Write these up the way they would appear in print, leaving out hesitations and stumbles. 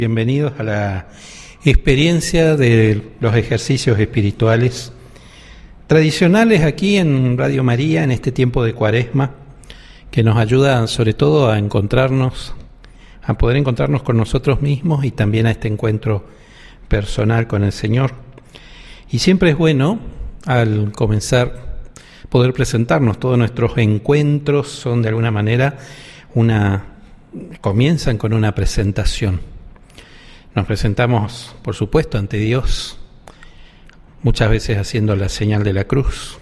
Bienvenidos a la experiencia de los ejercicios espirituales tradicionales aquí en Radio María en este tiempo de Cuaresma, que nos ayuda sobre todo a encontrarnos, a poder encontrarnos con nosotros mismos y también a este encuentro personal con el Señor. Y siempre es bueno al comenzar poder presentarnos. Todos nuestros encuentros son de alguna manera comienzan con una presentación. Nos presentamos, por supuesto, ante Dios, muchas veces haciendo la señal de la cruz.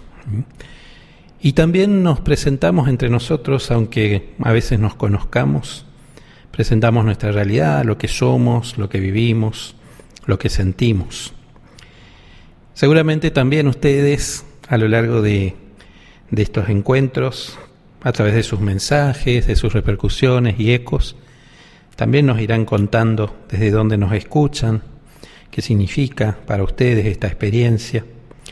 Y también nos presentamos entre nosotros, aunque a veces nos conozcamos, presentamos nuestra realidad, lo que somos, lo que vivimos, lo que sentimos. Seguramente también ustedes, a lo largo de estos encuentros, a través de sus mensajes, de sus repercusiones y ecos, también nos irán contando desde dónde nos escuchan, qué significa para ustedes esta experiencia.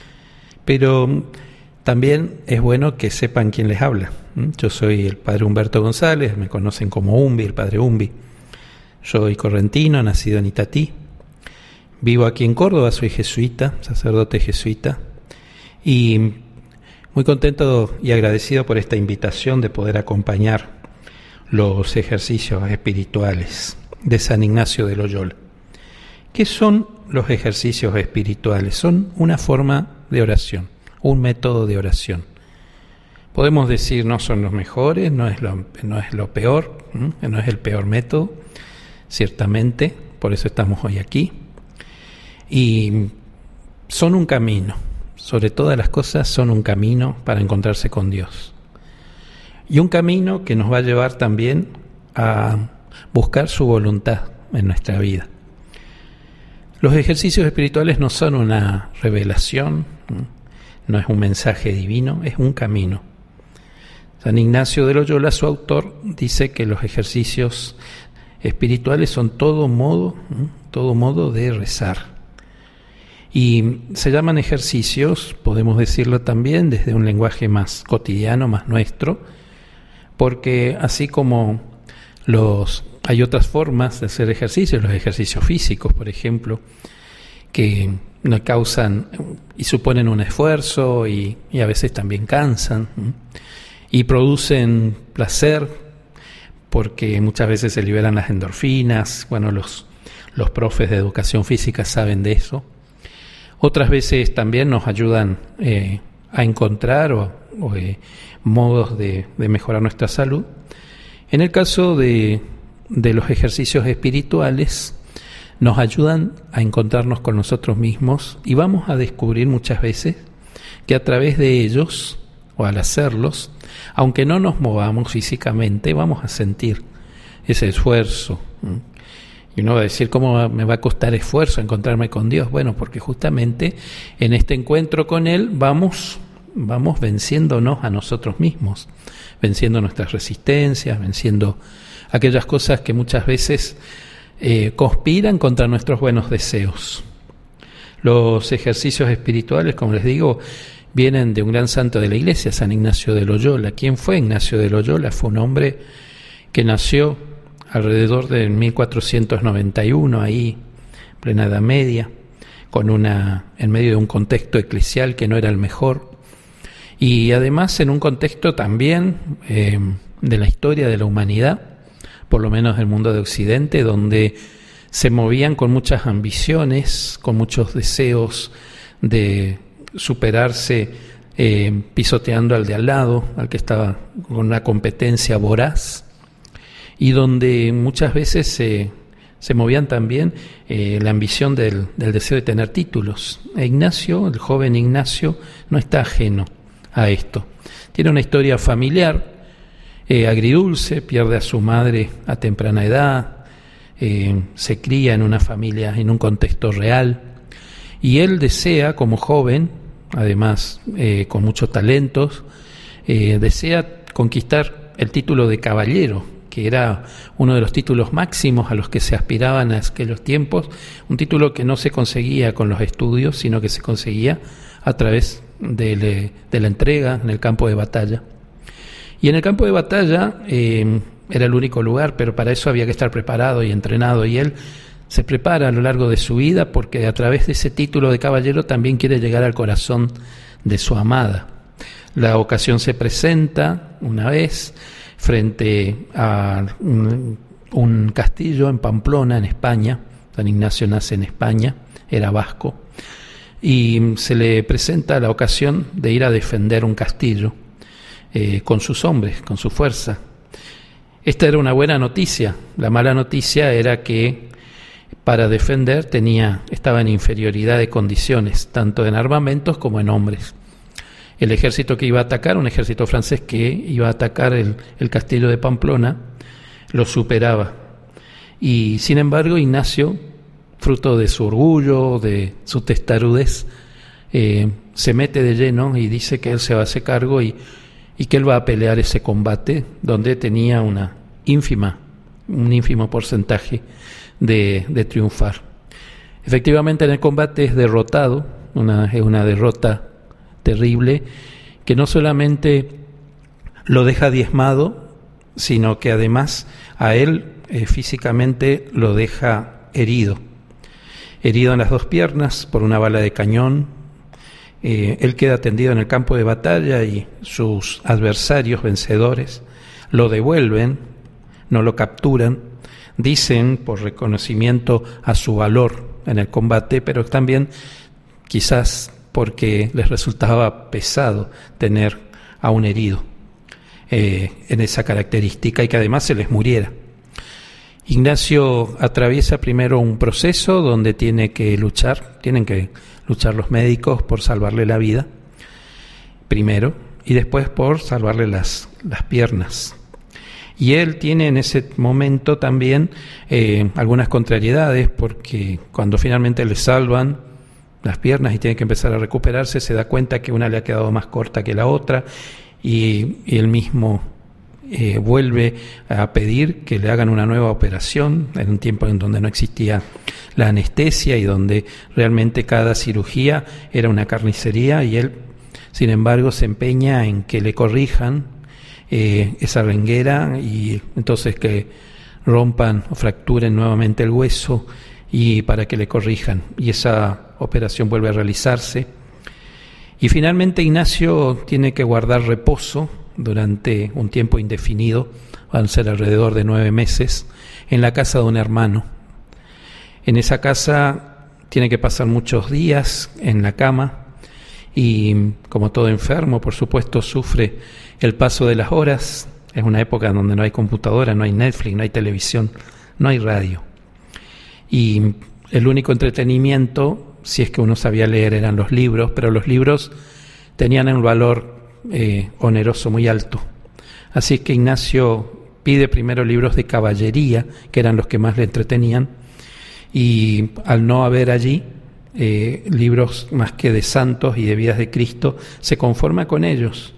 Pero también es bueno que sepan quién les habla. Yo soy el padre Humberto González, me conocen como Umbi, el padre Umbi. Soy correntino, nacido en Itatí. Vivo aquí en Córdoba, soy jesuita, sacerdote jesuita. Y muy contento y agradecido por esta invitación de poder acompañar los ejercicios espirituales de San Ignacio de Loyola. ¿Qué son los ejercicios espirituales? Son una forma de oración, un método de oración. Podemos decir no son los mejores, no es lo peor, no es el peor método, ciertamente, por eso estamos hoy aquí. Y son un camino, sobre todas las cosas son un camino para encontrarse con Dios. Y un camino que nos va a llevar también a buscar su voluntad en nuestra vida. Los ejercicios espirituales no son una revelación, no es un mensaje divino, es un camino. San Ignacio de Loyola, su autor, dice que los ejercicios espirituales son todo modo de rezar. Y se llaman ejercicios, podemos decirlo también desde un lenguaje más cotidiano, más nuestro, porque así como hay otras formas de hacer ejercicios, los ejercicios físicos, por ejemplo, que no causan y suponen un esfuerzo y a veces también cansan y producen placer porque muchas veces se liberan las endorfinas. Bueno, los profes de educación física saben de eso. Otras veces también nos ayudan a encontrar modos de mejorar nuestra salud. En el caso de los ejercicios espirituales, nos ayudan a encontrarnos con nosotros mismos y vamos a descubrir muchas veces que a través de ellos, o al hacerlos, aunque no nos movamos físicamente, vamos a sentir ese esfuerzo. Y uno va a decir, ¿cómo me va a costar esfuerzo encontrarme con Dios? Bueno, porque justamente en este encuentro con Él vamos venciéndonos a nosotros mismos, venciendo nuestras resistencias, venciendo aquellas cosas que muchas veces conspiran contra nuestros buenos deseos. Los ejercicios espirituales, como les digo, vienen de un gran santo de la Iglesia, San Ignacio de Loyola. ¿Quién fue Ignacio de Loyola? Fue un hombre que nació alrededor de 1491, ahí, plena Edad Media, en medio de un contexto eclesial que no era el mejor. Y además en un contexto también de la historia de la humanidad, por lo menos del mundo de Occidente, donde se movían con muchas ambiciones, con muchos deseos de superarse, pisoteando al de al lado, al que estaba con una competencia voraz, y donde muchas veces se movían también la ambición del deseo de tener títulos. Ignacio, el joven Ignacio, no está ajeno a esto. Tiene una historia familiar agridulce, pierde a su madre a temprana edad, se cría en una familia, en un contexto real, y él desea, como joven, además con muchos talentos, desea conquistar el título de caballero, que era uno de los títulos máximos a los que se aspiraban en aquellos tiempos, un título que no se conseguía con los estudios, sino que se conseguía a través de la entrega en el campo de batalla. Y en el campo de batalla era el único lugar, pero para eso había que estar preparado y entrenado, y él se prepara a lo largo de su vida porque a través de ese título de caballero también quiere llegar al corazón de su amada. La ocasión se presenta una vez frente a un castillo en Pamplona, en España. San Ignacio nace en España, era vasco, y se le presenta la ocasión de ir a defender un castillo con sus hombres, con su fuerza. Esta era una buena noticia. La mala noticia era que para defender estaba en inferioridad de condiciones, tanto en armamentos como en hombres. El ejército que iba a atacar, un ejército francés que iba a atacar el castillo de Pamplona, lo superaba. Y sin embargo, Ignacio, fruto de su orgullo, de su testarudez, se mete de lleno y dice que él se va a hacer cargo y que él va a pelear ese combate donde tenía un ínfimo porcentaje de triunfar. Efectivamente, en el combate es derrotado, es una derrota terrible, que no solamente lo deja diezmado, sino que además a él físicamente lo deja herido en las dos piernas por una bala de cañón. Él queda tendido en el campo de batalla y sus adversarios vencedores lo devuelven, no lo capturan, dicen por reconocimiento a su valor en el combate, pero también quizás porque les resultaba pesado tener a un herido en esa característica y que además se les muriera. Ignacio atraviesa primero un proceso donde tienen que luchar los médicos por salvarle la vida, primero, y después por salvarle las piernas. Y él tiene en ese momento también algunas contrariedades, porque cuando finalmente le salvan las piernas y tiene que empezar a recuperarse, se da cuenta que una le ha quedado más corta que la otra, y él mismo vuelve a pedir que le hagan una nueva operación en un tiempo en donde no existía la anestesia y donde realmente cada cirugía era una carnicería, y él, sin embargo, se empeña en que le corrijan esa renguera y entonces que rompan o fracturen nuevamente el hueso y para que le corrijan, y esa operación vuelve a realizarse. Y finalmente Ignacio tiene que guardar reposo durante un tiempo indefinido, van a ser alrededor de 9 meses, en la casa de un hermano. En esa casa tiene que pasar muchos días en la cama y, como todo enfermo, por supuesto, sufre el paso de las horas. Es una época donde no hay computadora, no hay Netflix, no hay televisión, no hay radio. Y el único entretenimiento, si es que uno sabía leer, eran los libros, pero los libros tenían un valor oneroso muy alto. Así que Ignacio pide primero libros de caballería, que eran los que más le entretenían, y al no haber allí libros más que de santos y de vidas de Cristo, se conforma con ellos.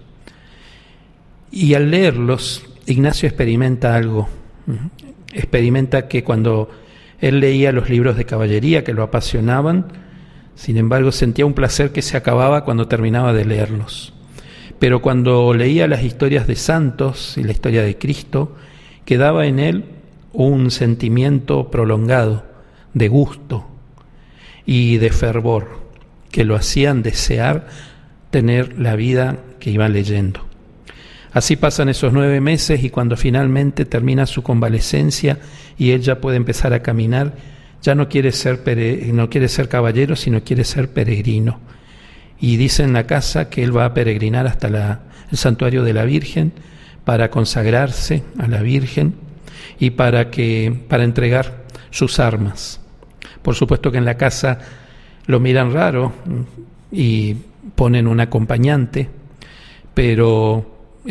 Y al leerlos, Ignacio experimenta algo. Experimenta que cuando él leía los libros de caballería que lo apasionaban, sin embargo sentía un placer que se acababa cuando terminaba de leerlos. Pero cuando leía las historias de santos y la historia de Cristo, quedaba en él un sentimiento prolongado de gusto y de fervor que lo hacían desear tener la vida que iba leyendo. Así pasan esos 9 meses y cuando finalmente termina su convalecencia y él ya puede empezar a caminar, ya no quiere ser caballero, sino quiere ser peregrino. Y dice en la casa que él va a peregrinar hasta el santuario de la Virgen para consagrarse a la Virgen y para entregar sus armas. Por supuesto que en la casa lo miran raro y ponen un acompañante, pero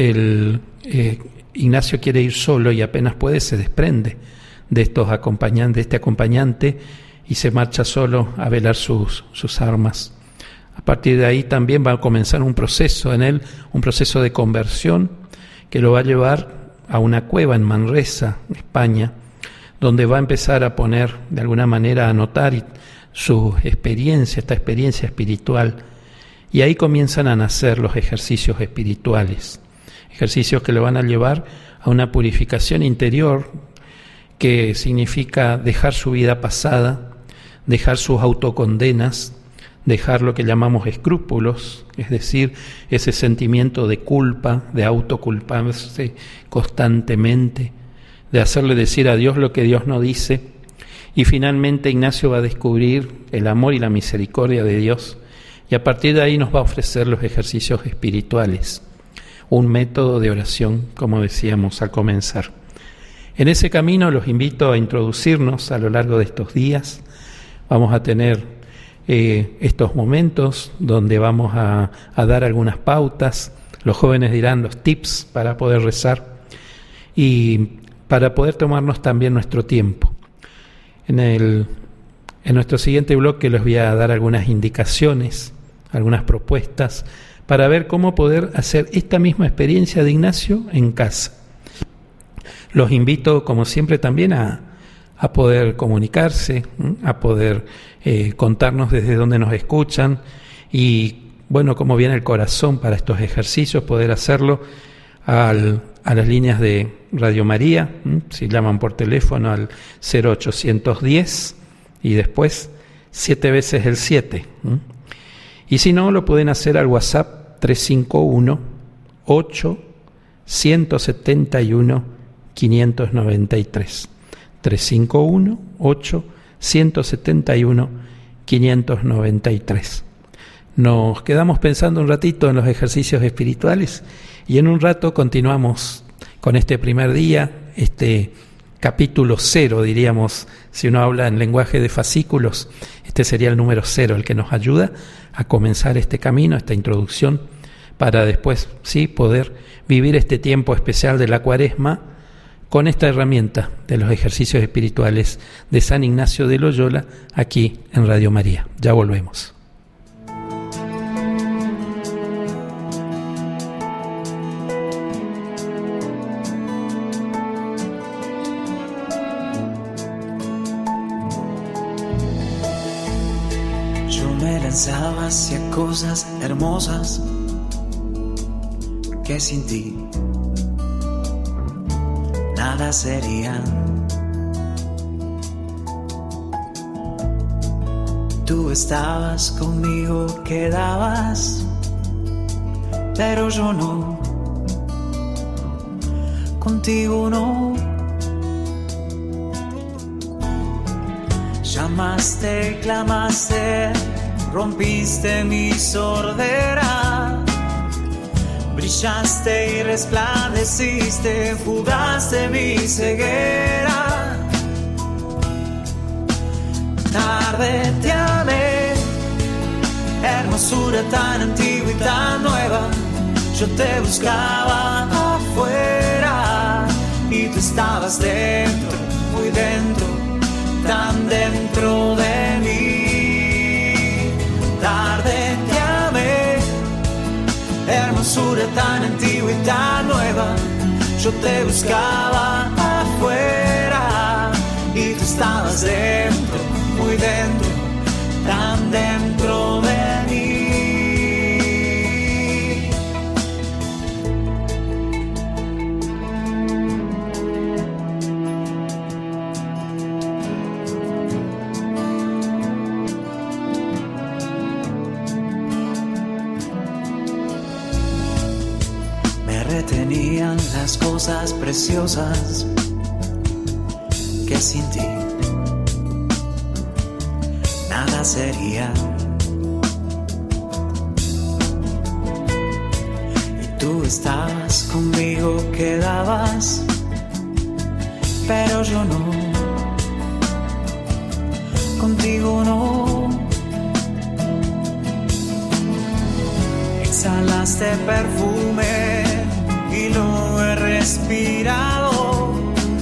Ignacio quiere ir solo y apenas puede se desprende de este acompañante y se marcha solo a velar sus armas. A partir de ahí también va a comenzar un proceso en él, un proceso de conversión que lo va a llevar a una cueva en Manresa, España, donde va a empezar a poner, de alguna manera, a notar su experiencia, esta experiencia espiritual. Y ahí comienzan a nacer los ejercicios espirituales, ejercicios que lo van a llevar a una purificación interior que significa dejar su vida pasada, dejar sus autocondenas, dejar lo que llamamos escrúpulos, es decir, ese sentimiento de culpa, de autoculparse constantemente, de hacerle decir a Dios lo que Dios no dice. Y finalmente Ignacio va a descubrir el amor y la misericordia de Dios, y a partir de ahí nos va a ofrecer los ejercicios espirituales, un método de oración, como decíamos al comenzar. En ese camino los invito a introducirnos a lo largo de estos días. Vamos a tener estos momentos donde vamos a dar algunas pautas. Los jóvenes dirán los tips para poder rezar y para poder tomarnos también nuestro tiempo. En nuestro siguiente bloque les voy a dar algunas indicaciones, algunas propuestas para ver cómo poder hacer esta misma experiencia de Ignacio en casa. Los invito, como siempre, también a poder comunicarse, a poder contarnos desde dónde nos escuchan y, bueno, cómo viene el corazón para estos ejercicios, poder hacerlo a las líneas de Radio María, si llaman por teléfono al 0810 y después 7 veces el 7. Y si no, lo pueden hacer al WhatsApp 351-8-171-593. 351-8-171-593. Nos quedamos pensando un ratito en los ejercicios espirituales y en un rato continuamos con este primer día, este capítulo 0, diríamos, si uno habla en lenguaje de fascículos, este sería el número 0, el que nos ayuda a comenzar este camino, esta introducción, para después sí poder vivir este tiempo especial de la Cuaresma con esta herramienta de los ejercicios espirituales de San Ignacio de Loyola, aquí en Radio María. Ya volvemos. Yo me lanzaba hacia cosas hermosas que sin ti nada serían. Tú estabas conmigo, quedabas, pero yo no, contigo no. Llamaste, clamaste, rompiste mi sordera. Brillaste y resplandeciste, fugaste mi ceguera. Tarde te amé, hermosura tan antigua y tan nueva. Yo te buscaba afuera y tú estabas dentro, muy dentro, tan dentro de mí. Tarde te amé, hermosura tan antigua y tan nueva. Yo te buscaba afuera y tú estabas dentro, muy dentro, tan dentro de mí. Retenían las cosas preciosas que sin ti nada sería. Y tú estabas conmigo, quedabas, pero yo no, contigo no. Exhalaste perfume y lo he respirado.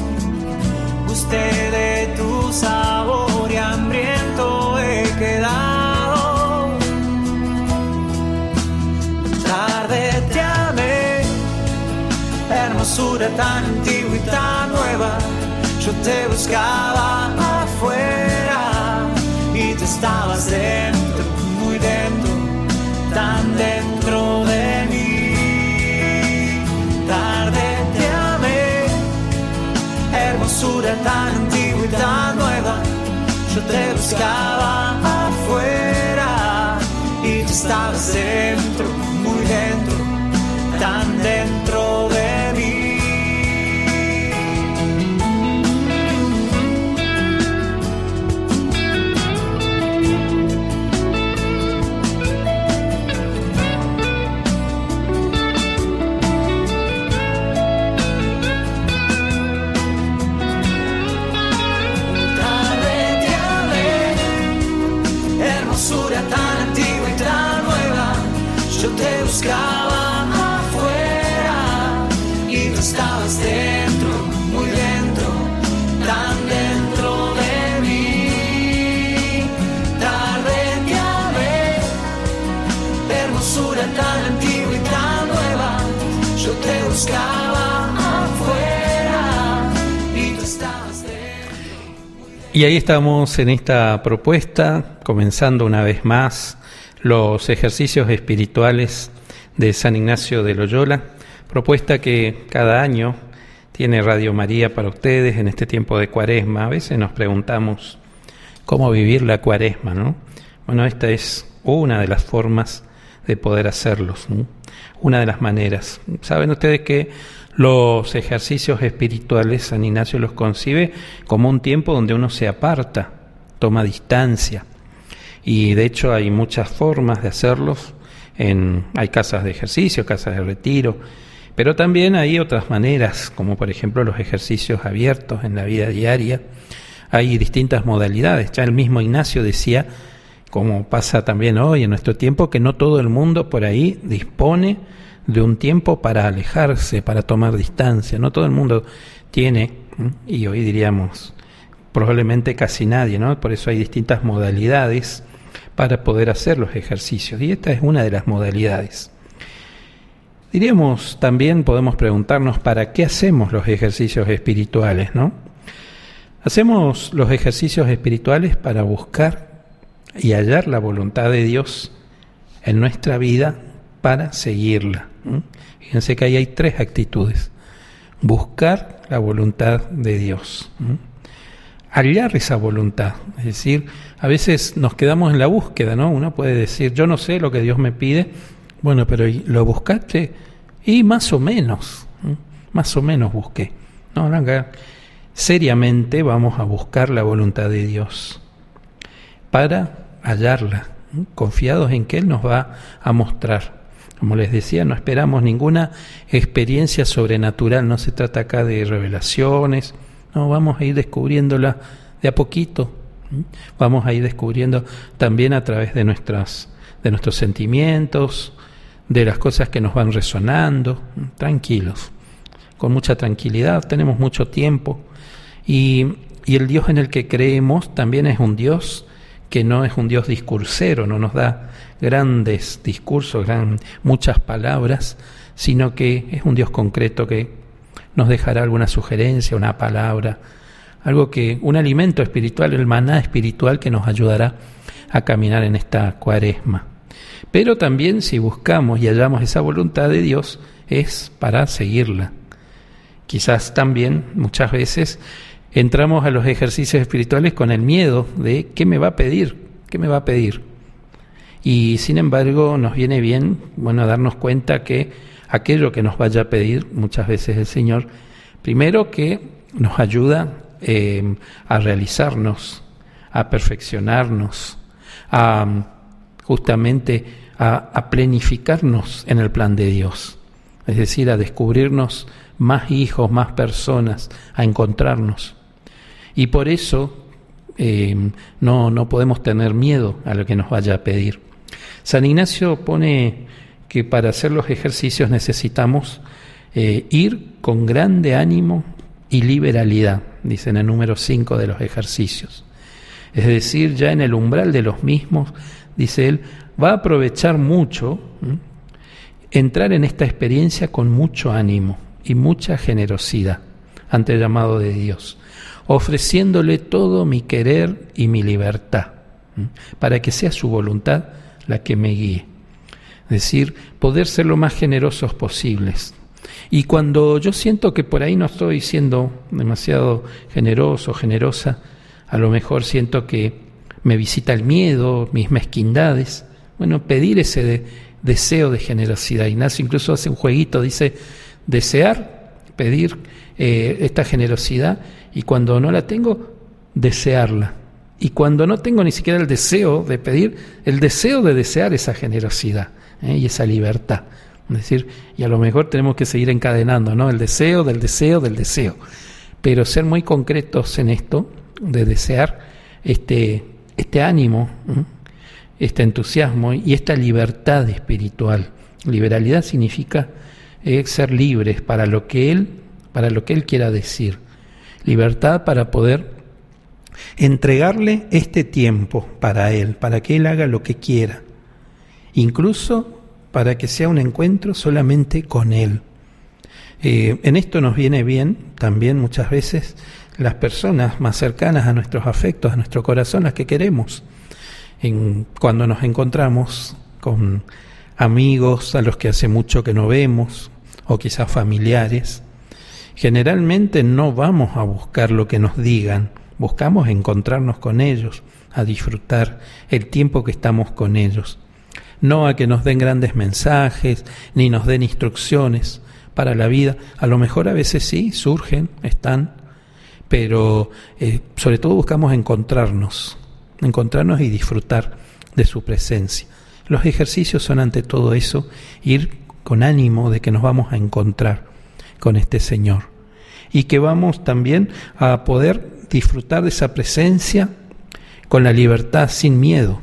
Gusté de tu sabor y hambriento he quedado. Tarde te amé, hermosura tan antigua y tan nueva. Yo te buscaba afuera y tú estabas dentro, muy dentro, tan dentro de mí. Tarde te amé, hermosura tan te buscaba afuera y tú estabas dentro, muy dentro, tan dentro de mí. Yo te buscaba afuera y tú estabas dentro, muy dentro, tan dentro de mí. Tarde te amé, hermosura tan antigua y tan nueva. Yo te buscaba afuera y tú estabas dentro. Y ahí estamos en esta propuesta, comenzando una vez más los ejercicios espirituales de San Ignacio de Loyola, propuesta que cada año tiene Radio María para ustedes en este tiempo de Cuaresma. A veces nos preguntamos cómo vivir la Cuaresma, ¿no? Bueno, esta es una de las formas de poder hacerlos, ¿no? Una de las maneras. Saben ustedes que los ejercicios espirituales San Ignacio los concibe como un tiempo donde uno se aparta, toma distancia. Y de hecho hay muchas formas de hacerlos. Hay casas de ejercicio, casas de retiro, pero también hay otras maneras, como por ejemplo los ejercicios abiertos en la vida diaria. Hay distintas modalidades. Ya el mismo Ignacio decía, como pasa también hoy en nuestro tiempo, que no todo el mundo por ahí dispone de un tiempo para alejarse, para tomar distancia. No todo el mundo tiene, y hoy diríamos probablemente casi nadie, ¿no? Por eso hay distintas modalidades para poder hacer los ejercicios, y esta es una de las modalidades. Diríamos también, podemos preguntarnos, ¿para qué hacemos los ejercicios espirituales, no? Hacemos los ejercicios espirituales para buscar y hallar la voluntad de Dios en nuestra vida para seguirla. Fíjense que ahí hay tres actitudes: buscar la voluntad de Dios, hallar esa voluntad, es decir, a veces nos quedamos en la búsqueda, ¿no? Uno puede decir, yo no sé lo que Dios me pide. Bueno, pero ¿lo buscaste? Y más o menos busqué. No, seriamente vamos a buscar la voluntad de Dios para hallarla, confiados en que Él nos va a mostrar. Como les decía, no esperamos ninguna experiencia sobrenatural, no se trata acá de revelaciones. No, vamos a ir descubriéndola de a poquito. Vamos a ir descubriendo también a través de nuestros sentimientos, de las cosas que nos van resonando, tranquilos, con mucha tranquilidad. Tenemos mucho tiempo y el Dios en el que creemos también es un Dios que no es un Dios discursero, no nos da grandes discursos, muchas palabras, sino que es un Dios concreto que nos dejará alguna sugerencia, una palabra, un alimento espiritual, el maná espiritual que nos ayudará a caminar en esta Cuaresma. Pero también si buscamos y hallamos esa voluntad de Dios, es para seguirla. Quizás también muchas veces entramos a los ejercicios espirituales con el miedo de ¿qué me va a pedir? ¿Qué me va a pedir? Y sin embargo nos viene bien, darnos cuenta que aquello que nos vaya a pedir muchas veces el Señor, primero que nos ayuda a realizarnos, a perfeccionarnos, justamente a planificarnos en el plan de Dios, es decir, a descubrirnos más hijos, más personas, a encontrarnos. Y por eso no podemos tener miedo a lo que nos vaya a pedir. San Ignacio pone que para hacer los ejercicios necesitamos ir con grande ánimo y liberalidad, dice en el número 5 de los ejercicios. Es decir, ya en el umbral de los mismos, dice él, va a aprovechar mucho entrar en esta experiencia con mucho ánimo y mucha generosidad ante el llamado de Dios, ofreciéndole todo mi querer y mi libertad, para que sea su voluntad la que me guíe. Es decir, poder ser lo más generosos posibles. Y cuando yo siento que por ahí no estoy siendo demasiado generoso, generosa, a lo mejor siento que me visita el miedo, mis mezquindades. Bueno, pedir ese deseo de generosidad. Ignacio incluso hace un jueguito, dice, desear, pedir esta generosidad, y cuando no la tengo, desearla. Y cuando no tengo ni siquiera el deseo de pedir, el deseo de desear esa generosidad y esa libertad. Es decir, y a lo mejor tenemos que seguir encadenando, ¿no? El deseo del deseo del deseo. Pero ser muy concretos en esto, de desear este ánimo, este entusiasmo y esta libertad espiritual. Liberalidad significa ser libres para lo que Él quiera decir. Libertad para poder entregarle este tiempo para Él, para que Él haga lo que quiera, incluso para que sea un encuentro solamente con Él. En esto nos viene bien también muchas veces las personas más cercanas a nuestros afectos, a nuestro corazón, las que queremos. Cuando nos encontramos con amigos a los que hace mucho que no vemos, o quizás familiares, generalmente no vamos a buscar lo que nos digan, buscamos encontrarnos con ellos, a disfrutar el tiempo que estamos con ellos. No a que nos den grandes mensajes, ni nos den instrucciones para la vida. A lo mejor a veces sí, surgen, están, pero sobre todo buscamos encontrarnos y disfrutar de su presencia. Los ejercicios son ante todo eso, ir con ánimo de que nos vamos a encontrar con este Señor y que vamos también a poder disfrutar de esa presencia con la libertad, sin miedo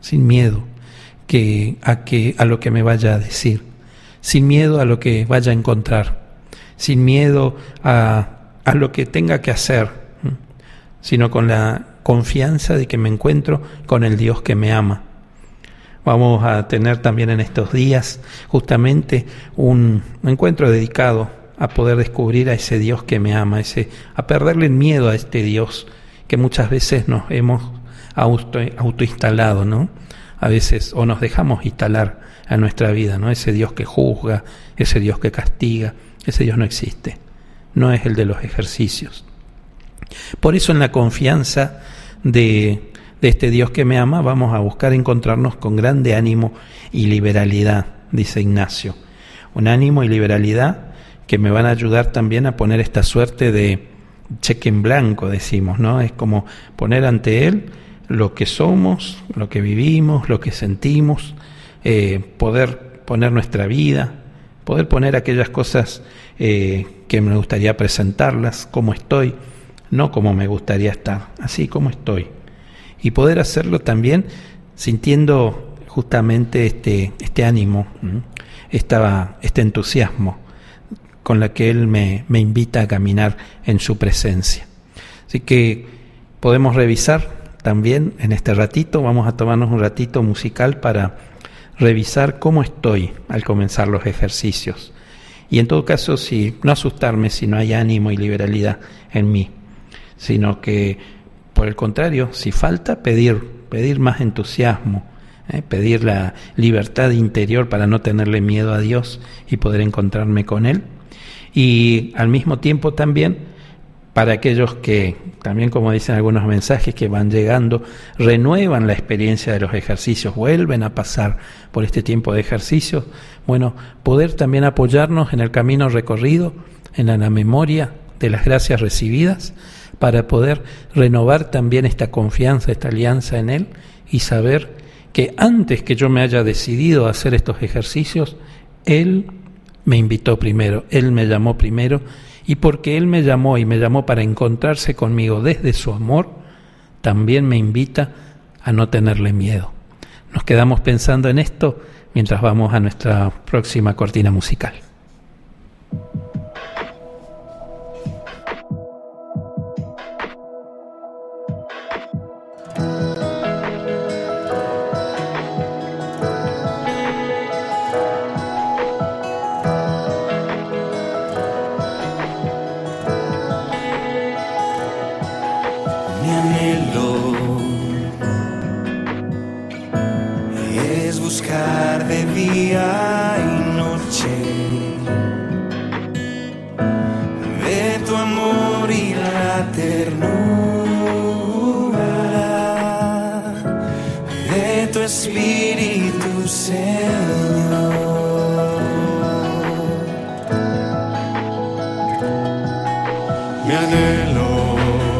a lo que me vaya a decir, sin miedo a lo que vaya a encontrar, sin miedo a lo que tenga que hacer, sino con la confianza de que me encuentro con el Dios que me ama. Vamos a tener también en estos días justamente un encuentro dedicado a poder descubrir a ese Dios que me ama, a perderle el miedo a este Dios que muchas veces nos hemos autoinstalado, ¿no? A veces, o nos dejamos instalar a nuestra vida, ¿no? Ese Dios que juzga, ese Dios que castiga, ese Dios no existe, no es el de los ejercicios. Por eso en la confianza de este Dios que me ama vamos a buscar encontrarnos con grande ánimo y liberalidad, dice Ignacio. Un ánimo y liberalidad que me van a ayudar también a poner esta suerte de cheque en blanco, decimos, ¿no? Es como poner ante Él lo que somos, lo que vivimos, lo que sentimos, poder poner nuestra vida, poder poner aquellas cosas que me gustaría presentarlas, como estoy, no como me gustaría estar, así como estoy. Y poder hacerlo también sintiendo justamente este ánimo, este entusiasmo con la que Él me invita a caminar en su presencia. Así que podemos revisar también en este ratito, vamos a tomarnos un ratito musical para revisar cómo estoy al comenzar los ejercicios. Y en todo caso, no asustarme si no hay ánimo y liberalidad en mí, sino que, por el contrario, si falta, pedir más entusiasmo, pedir la libertad interior para no tenerle miedo a Dios y poder encontrarme con Él. Y al mismo tiempo también, para aquellos que, también como dicen algunos mensajes que van llegando, renuevan la experiencia de los ejercicios, vuelven a pasar por este tiempo de ejercicios, bueno, poder también apoyarnos en el camino recorrido, en la memoria de las gracias recibidas, para poder renovar también esta confianza, esta alianza en Él, y saber que antes que yo me haya decidido a hacer estos ejercicios, Él me invitó primero, Él me llamó primero, y porque Él me llamó y me llamó para encontrarse conmigo desde su amor, también me invita a no tenerle miedo. Nos quedamos pensando en esto mientras vamos a nuestra próxima cortina musical. Buscar de día y noche Espíritu, Señor. Mi anhelo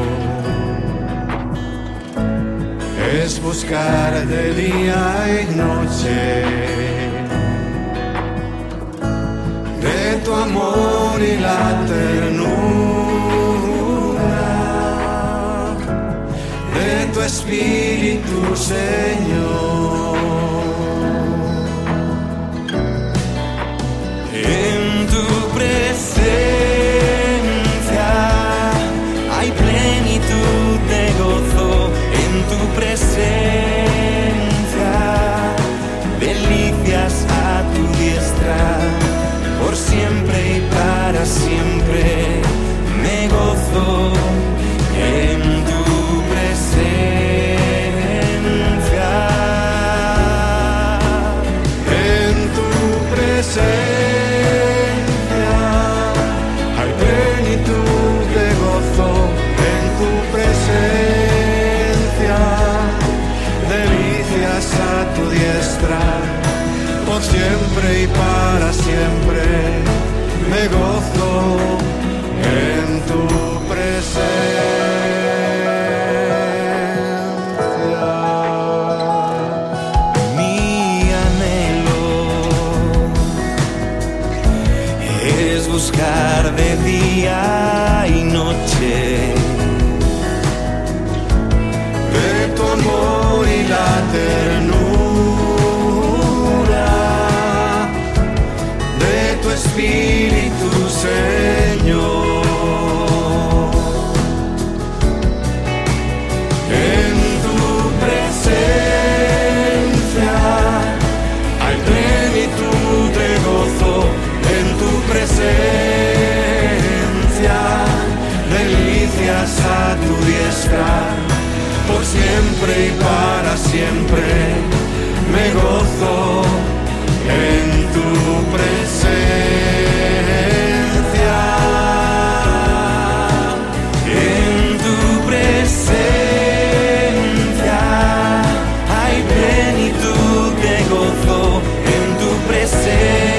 es buscar de día y noche de tu amor y la ternura de tu Espíritu, Señor. En tu presencia hay plenitud de gozo, en tu presencia delicias a tu diestra, por siempre y para siempre me gozo en tu presencia. En tu presencia hay plenitud de gozo, en tu presencia delicias a tu diestra, por siempre y para siempre me gozo en tu presencia. Mi anhelo es buscar de día y noche de tu amor y la ternura de tu Espíritu, Señor. En tu presencia hay plenitud de gozo, en tu presencia delicias a tu diestra, por siempre y para siempre me gozo en tu presencia. En tu presencia hay plenitud de gozo, en tu presencia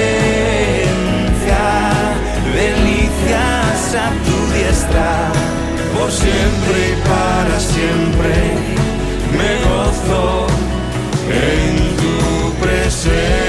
delicias a tu diestra, por siempre y para siempre me gozo en tu presencia.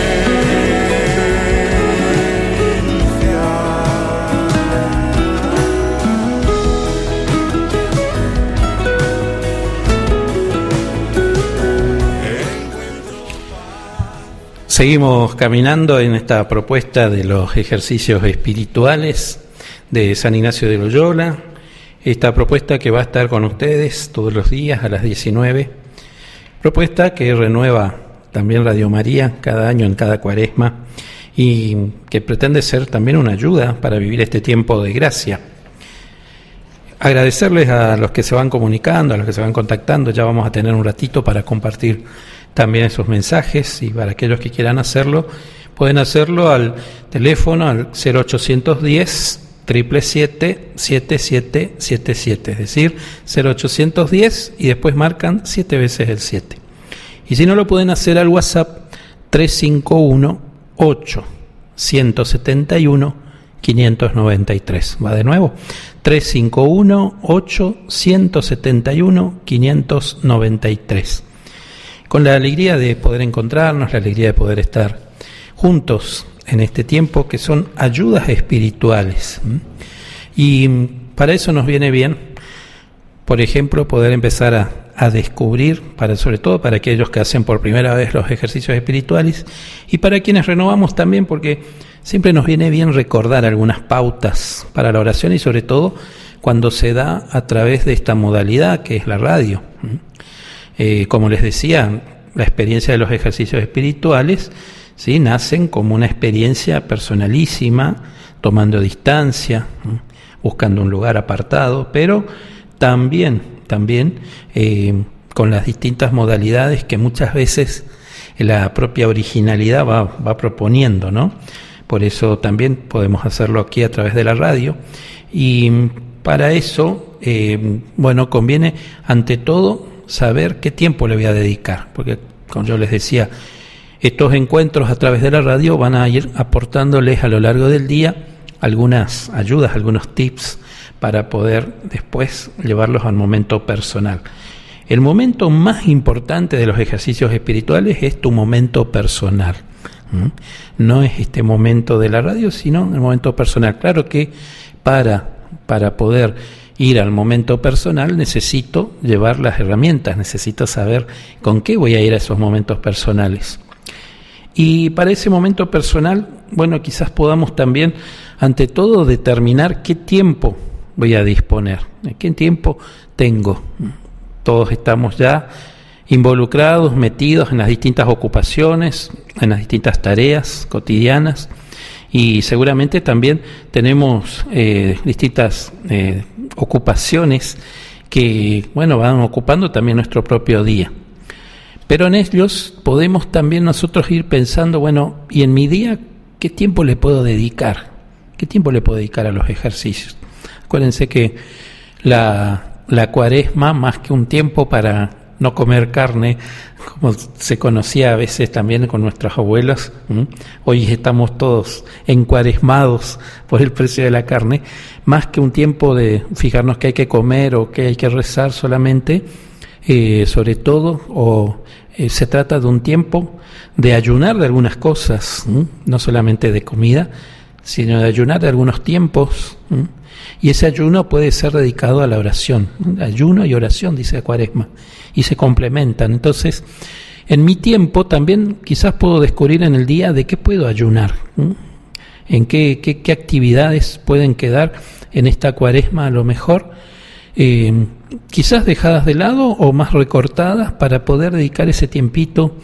Seguimos caminando en esta propuesta de los ejercicios espirituales de San Ignacio de Loyola, esta propuesta que va a estar con ustedes todos los días a las 19, propuesta que renueva también Radio María cada año en cada cuaresma y que pretende ser también una ayuda para vivir este tiempo de gracia. Agradecerles a los que se van comunicando, a los que se van contactando, ya vamos a tener un ratito para compartir también esos mensajes, y para aquellos que quieran hacerlo, pueden hacerlo al teléfono al 0810 777 7777, es decir, 0810 y después marcan 7 veces el 7. Y si no, lo pueden hacer al WhatsApp 351 8 171 593. Va de nuevo, 351 8 171 593. Con la alegría de poder encontrarnos, la alegría de poder estar juntos en este tiempo, que son ayudas espirituales. Y para eso nos viene bien, por ejemplo, poder empezar a descubrir, sobre todo para aquellos que hacen por primera vez los ejercicios espirituales, y para quienes renovamos también, porque siempre nos viene bien recordar algunas pautas para la oración, y sobre todo cuando se da a través de esta modalidad que es la radio. Como les decía, la experiencia de los ejercicios espirituales, ¿sí?, nacen como una experiencia personalísima, tomando distancia, buscando un lugar apartado, pero también con las distintas modalidades que muchas veces la propia originalidad va proponiendo, ¿no? Por eso también podemos hacerlo aquí a través de la radio, y para eso, conviene ante todo saber qué tiempo le voy a dedicar, porque como yo les decía, estos encuentros a través de la radio van a ir aportándoles a lo largo del día algunas ayudas, algunos tips para poder después llevarlos al momento personal. El momento más importante de los ejercicios espirituales es tu momento personal. No es este momento de la radio, sino el momento personal. Claro que para poder ir al momento personal necesito llevar las herramientas, necesito saber con qué voy a ir a esos momentos personales. Y para ese momento personal, bueno, quizás podamos también, ante todo, determinar qué tiempo voy a disponer, qué tiempo tengo. Todos estamos ya involucrados, metidos en las distintas ocupaciones, en las distintas tareas cotidianas, y seguramente también tenemos distintas ocupaciones que, bueno, van ocupando también nuestro propio día. Pero en ellos podemos también nosotros ir pensando, bueno, ¿y en mi día qué tiempo le puedo dedicar? ¿Qué tiempo le puedo dedicar a los ejercicios? Acuérdense que la cuaresma, más que un tiempo para no comer carne, como se conocía a veces también con nuestros abuelos, hoy estamos todos encuaresmados por el precio de la carne, más que un tiempo de fijarnos qué hay que comer o qué hay que rezar solamente, sobre todo, se trata de un tiempo de ayunar de algunas cosas, no solamente de comida, sino de ayunar de algunos tiempos, y ese ayuno puede ser dedicado a la oración. Ayuno y oración, dice Cuaresma, y se complementan. Entonces, en mi tiempo también quizás puedo descubrir en el día de qué puedo ayunar, en qué actividades pueden quedar en esta Cuaresma a lo mejor, quizás dejadas de lado o más recortadas, para poder dedicar ese tiempito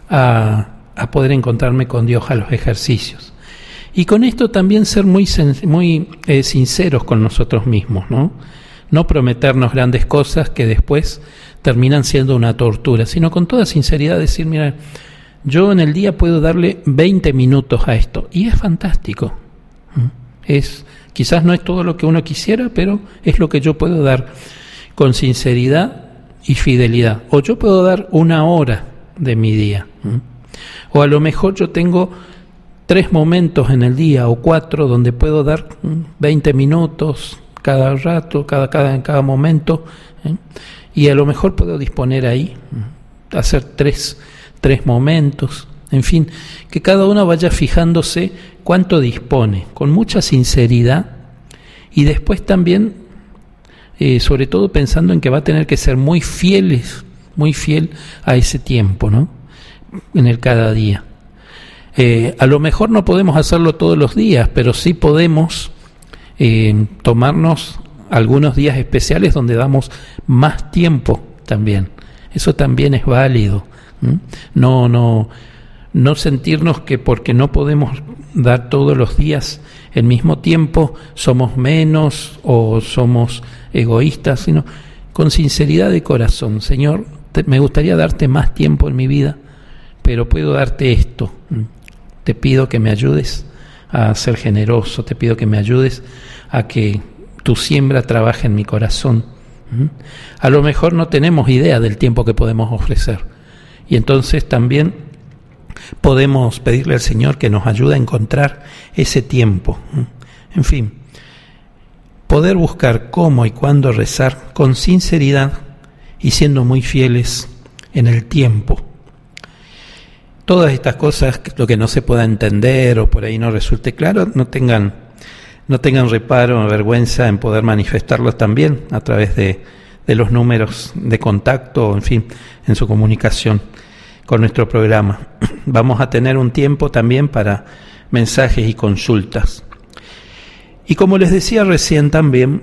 a poder encontrarme con Dios, a los ejercicios. Y con esto también ser muy sinceros con nosotros mismos, ¿no? No prometernos grandes cosas que después terminan siendo una tortura, sino con toda sinceridad decir, mira, yo en el día puedo darle 20 minutos a esto, y es fantástico. Quizás no es todo lo que uno quisiera, pero es lo que yo puedo dar con sinceridad y fidelidad. O yo puedo dar 1 hora de mi día. O a lo mejor yo tengo 3 momentos en el día o 4 donde puedo dar 20 minutos cada rato, en cada momento, y a lo mejor puedo disponer ahí, hacer 3 momentos, en fin, que cada uno vaya fijándose cuánto dispone, con mucha sinceridad, y después también, sobre todo pensando en que va a tener que ser muy fiel a ese tiempo, ¿no? En el cada día. A lo mejor no podemos hacerlo todos los días, pero sí podemos tomarnos algunos días especiales donde damos más tiempo también. Eso también es válido. No sentirnos que porque no podemos dar todos los días el mismo tiempo somos menos o somos egoístas, sino con sinceridad de corazón. Señor, me gustaría darte más tiempo en mi vida, pero puedo darte esto. Te pido que me ayudes a ser generoso, te pido que me ayudes a que tu siembra trabaje en mi corazón. A lo mejor no tenemos idea del tiempo que podemos ofrecer, y entonces también podemos pedirle al Señor que nos ayude a encontrar ese tiempo. En fin, poder buscar cómo y cuándo rezar con sinceridad y siendo muy fieles en el tiempo. Todas estas cosas, lo que no se pueda entender o por ahí no resulte claro, no tengan reparo o vergüenza en poder manifestarlos también a través de los números de contacto, en fin, en su comunicación con nuestro programa. Vamos a tener un tiempo también para mensajes y consultas. Y como les decía recién también,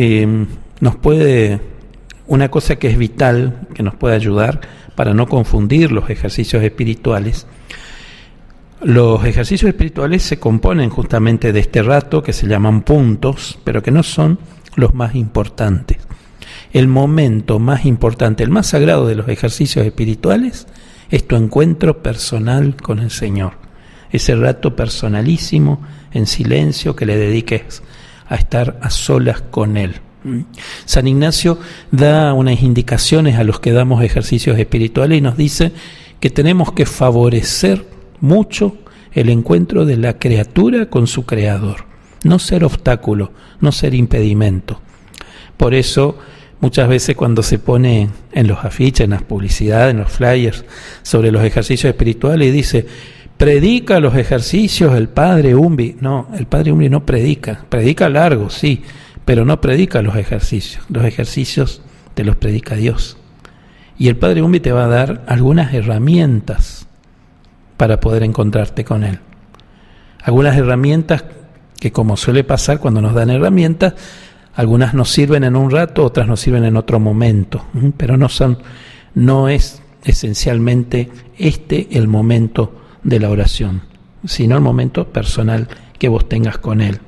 una cosa que es vital, que nos puede ayudar para no confundir los ejercicios espirituales. Los ejercicios espirituales se componen justamente de este rato que se llaman puntos, pero que no son los más importantes. El momento más importante, el más sagrado de los ejercicios espirituales es tu encuentro personal con el Señor. Ese rato personalísimo, en silencio, que le dediques a estar a solas con Él. San Ignacio da unas indicaciones a los que damos ejercicios espirituales y nos dice que tenemos que favorecer mucho el encuentro de la criatura con su Creador, no ser obstáculo, no ser impedimento. Por eso muchas veces cuando se pone en los afiches, en las publicidades, en los flyers sobre los ejercicios espirituales, dice: predica los ejercicios el Padre Umbi. No, el Padre Umbi no predica largo, sí, pero no predica los ejercicios. Los ejercicios te los predica Dios. Y el Padre Umbi te va a dar algunas herramientas para poder encontrarte con Él. Algunas herramientas que, como suele pasar cuando nos dan herramientas, algunas nos sirven en un rato, otras nos sirven en otro momento, pero no es esencialmente el momento de la oración, sino el momento personal que vos tengas con Él.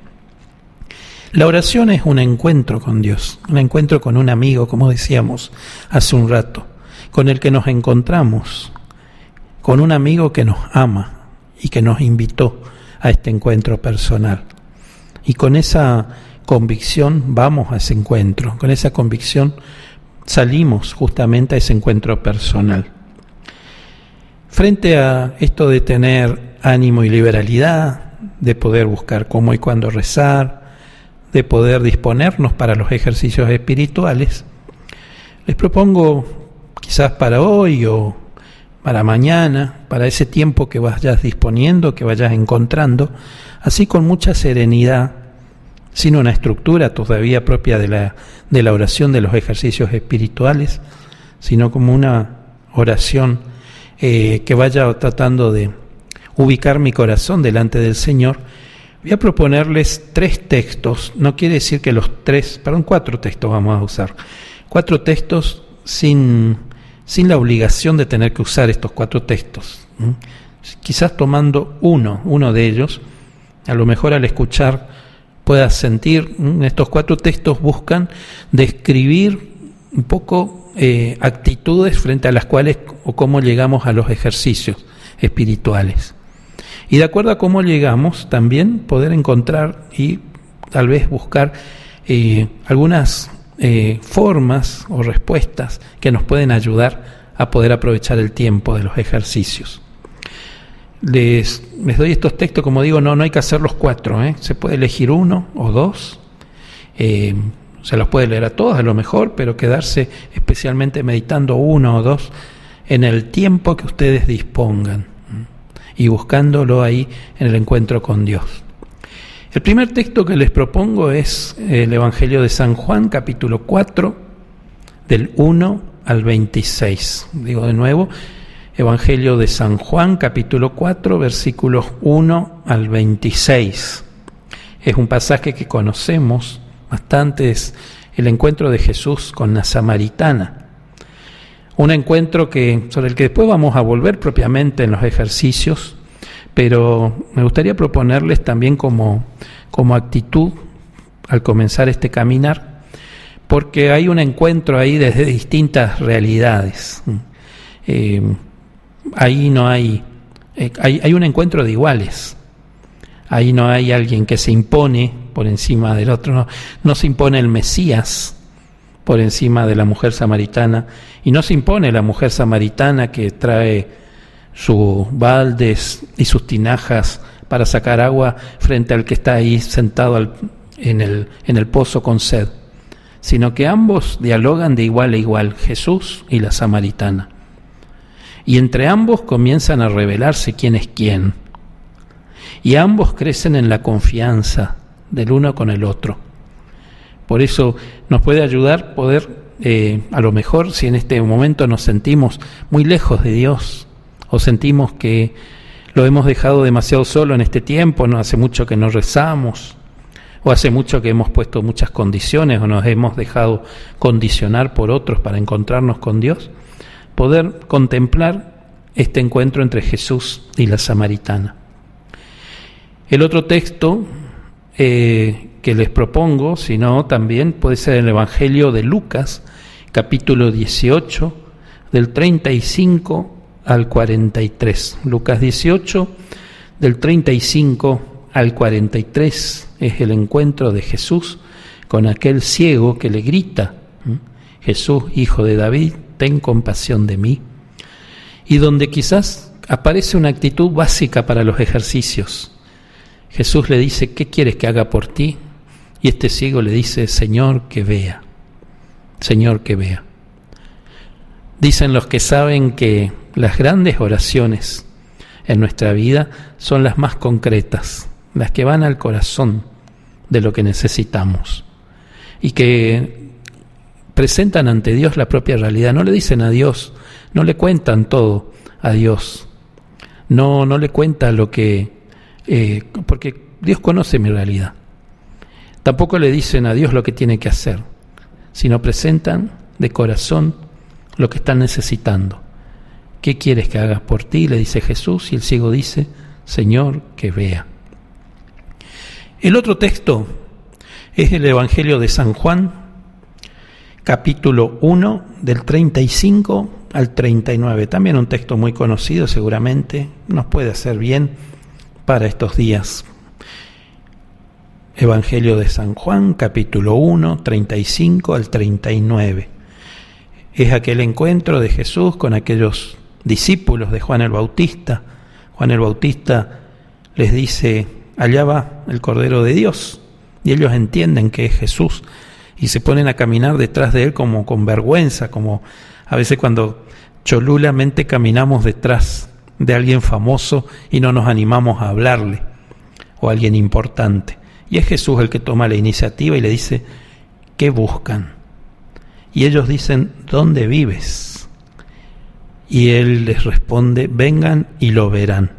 La oración es un encuentro con Dios, un encuentro con un amigo, como decíamos hace un rato, con el que nos encontramos, con un amigo que nos ama y que nos invitó a este encuentro personal. Y con esa convicción vamos a ese encuentro, con esa convicción salimos justamente a ese encuentro personal. Frente a esto de tener ánimo y liberalidad, de poder buscar cómo y cuándo rezar, de poder disponernos para los ejercicios espirituales, les propongo quizás para hoy o para mañana, para ese tiempo que vayas disponiendo, que vayas encontrando, así con mucha serenidad, sin una estructura todavía propia de la oración de los ejercicios espirituales, sino como una oración que vaya tratando de ubicar mi corazón delante del Señor. Voy a proponerles 3 textos, no quiere decir que los 4 textos vamos a usar, 4 textos sin la obligación de tener que usar estos 4 textos. Quizás tomando uno de ellos, a lo mejor al escuchar puedas sentir, estos 4 textos buscan describir un poco actitudes frente a las cuales o cómo llegamos a los ejercicios espirituales. Y de acuerdo a cómo llegamos, también poder encontrar y tal vez buscar algunas formas o respuestas que nos pueden ayudar a poder aprovechar el tiempo de los ejercicios. Les doy estos textos, como digo, no hay que hacer los 4, se puede elegir 1 o 2, se los puede leer a todos a lo mejor, pero quedarse especialmente meditando 1 o 2 en el tiempo que ustedes dispongan y buscándolo ahí en el encuentro con Dios. El primer texto que les propongo es el Evangelio de San Juan, capítulo 4, del 1 al 26. Digo de nuevo, Evangelio de San Juan, capítulo 4, versículos 1 al 26. Es un pasaje que conocemos bastante, es el encuentro de Jesús con la samaritana. Un encuentro sobre el que después vamos a volver propiamente en los ejercicios, pero me gustaría proponerles también como actitud al comenzar este caminar, porque hay un encuentro ahí desde distintas realidades. Ahí no hay un encuentro de iguales. Ahí no hay alguien que se impone por encima del otro, no se impone el Mesías por encima de la mujer samaritana, y no se impone la mujer samaritana que trae sus baldes y sus tinajas para sacar agua frente al que está ahí sentado en el pozo con sed, sino que ambos dialogan de igual a igual, Jesús y la samaritana. Y entre ambos comienzan a revelarse quién es quién. Y ambos crecen en la confianza del uno con el otro. Por eso nos puede ayudar poder, a lo mejor si en este momento nos sentimos muy lejos de Dios, o sentimos que lo hemos dejado demasiado solo en este tiempo, no hace mucho que no rezamos, o hace mucho que hemos puesto muchas condiciones, o nos hemos dejado condicionar por otros para encontrarnos con Dios, poder contemplar este encuentro entre Jesús y la samaritana. El otro texto que les propongo, si no, también puede ser el Evangelio de Lucas, capítulo 18, del 35 al 43. Lucas 18, del 35 al 43, es el encuentro de Jesús con aquel ciego que le grita: Jesús, hijo de David, ten compasión de mí. Y donde quizás aparece una actitud básica para los ejercicios. Jesús le dice: ¿qué quieres que haga por ti? Y este ciego le dice: Señor, que vea. Señor, que vea. Dicen los que saben que las grandes oraciones en nuestra vida son las más concretas, las que van al corazón de lo que necesitamos y que presentan ante Dios la propia realidad. No le dicen a Dios, no le cuentan todo a Dios, no le cuentan lo que... porque Dios conoce mi realidad. Tampoco le dicen a Dios lo que tiene que hacer, sino presentan de corazón lo que están necesitando. ¿Qué quieres que hagas por ti?, le dice Jesús, y el ciego dice: Señor, que vea. El otro texto es el Evangelio de San Juan, capítulo 1, del 35 al 39. También un texto muy conocido, seguramente nos puede hacer bien para estos días. Evangelio de San Juan, capítulo 1, 35 al 39. Es aquel encuentro de Jesús con aquellos discípulos de Juan el Bautista. Juan el Bautista les dice: allá va el Cordero de Dios, y ellos entienden que es Jesús y se ponen a caminar detrás de él como con vergüenza, como a veces cuando cholulamente caminamos detrás de alguien famoso y no nos animamos a hablarle, o a alguien importante. Y es Jesús el que toma la iniciativa y le dice: ¿qué buscan? Y ellos dicen: ¿dónde vives? Y él les responde: vengan y lo verán.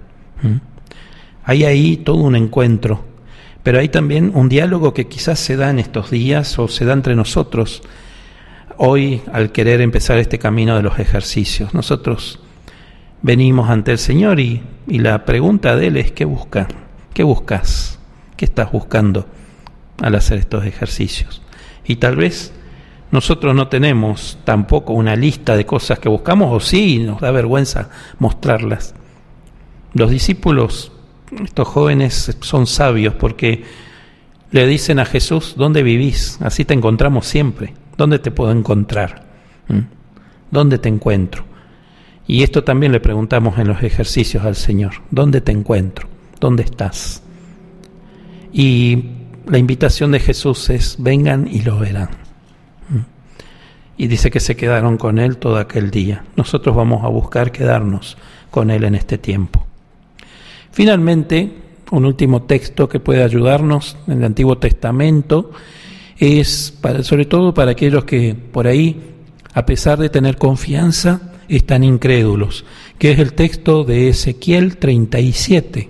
Hay ahí todo un encuentro, pero hay también un diálogo que quizás se da en estos días o se da entre nosotros hoy al querer empezar este camino de los ejercicios. Nosotros venimos ante el Señor y la pregunta de Él es: ¿qué buscan? ¿Qué buscas? ¿Qué estás buscando al hacer estos ejercicios? Y tal vez nosotros no tenemos tampoco una lista de cosas que buscamos, o sí, nos da vergüenza mostrarlas. Los discípulos, estos jóvenes, son sabios porque le dicen a Jesús: ¿dónde vivís? Así te encontramos siempre. ¿Dónde te puedo encontrar? ¿Dónde te encuentro? Y esto también le preguntamos en los ejercicios al Señor: ¿dónde te encuentro? ¿Dónde estás? Y la invitación de Jesús es: vengan y lo verán. Y dice que se quedaron con Él todo aquel día. Nosotros vamos a buscar quedarnos con Él en este tiempo. Finalmente, un último texto que puede ayudarnos en el Antiguo Testamento es sobre todo para aquellos que por ahí, a pesar de tener confianza, están incrédulos, que es el texto de Ezequiel 37.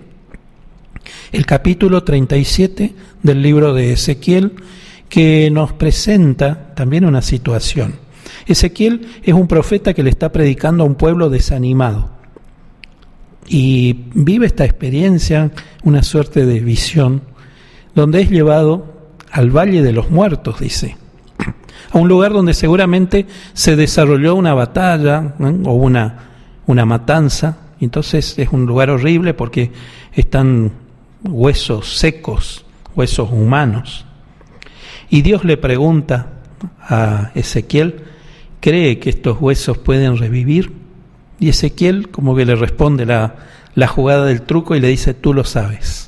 El capítulo 37 del libro de Ezequiel, que nos presenta también una situación. Ezequiel es un profeta que le está predicando a un pueblo desanimado y vive esta experiencia, una suerte de visión, donde es llevado al Valle de los Muertos, dice, a un lugar donde seguramente se desarrolló una batalla, o una matanza. Entonces es un lugar horrible porque están huesos secos, huesos humanos. Y Dios le pregunta a Ezequiel: ¿cree que estos huesos pueden revivir? Y Ezequiel como que le responde la jugada del truco y le dice: tú lo sabes.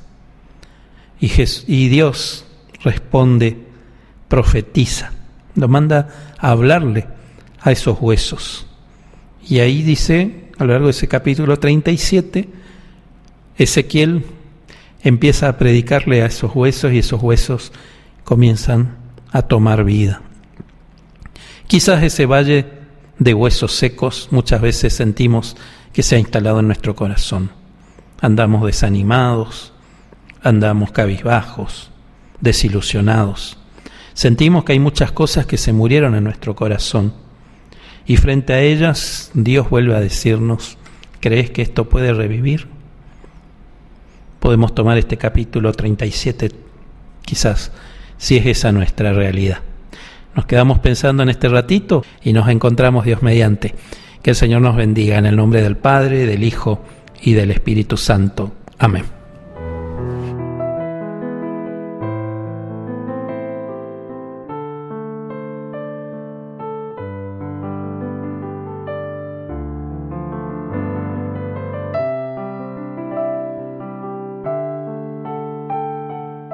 Y Dios responde, profetiza, lo manda a hablarle a esos huesos. Y ahí dice, a lo largo de ese capítulo 37, Ezequiel empieza a predicarle a esos huesos y esos huesos comienzan a tomar vida. Quizás ese valle de huesos secos muchas veces sentimos que se ha instalado en nuestro corazón. Andamos desanimados, andamos cabizbajos, desilusionados. Sentimos que hay muchas cosas que se murieron en nuestro corazón. Y frente a ellas, Dios vuelve a decirnos: ¿crees que esto puede revivir? Podemos tomar este capítulo 37, quizás, si es esa nuestra realidad. Nos quedamos pensando en este ratito y nos encontramos Dios mediante. Que el Señor nos bendiga en el nombre del Padre, del Hijo y del Espíritu Santo. Amén.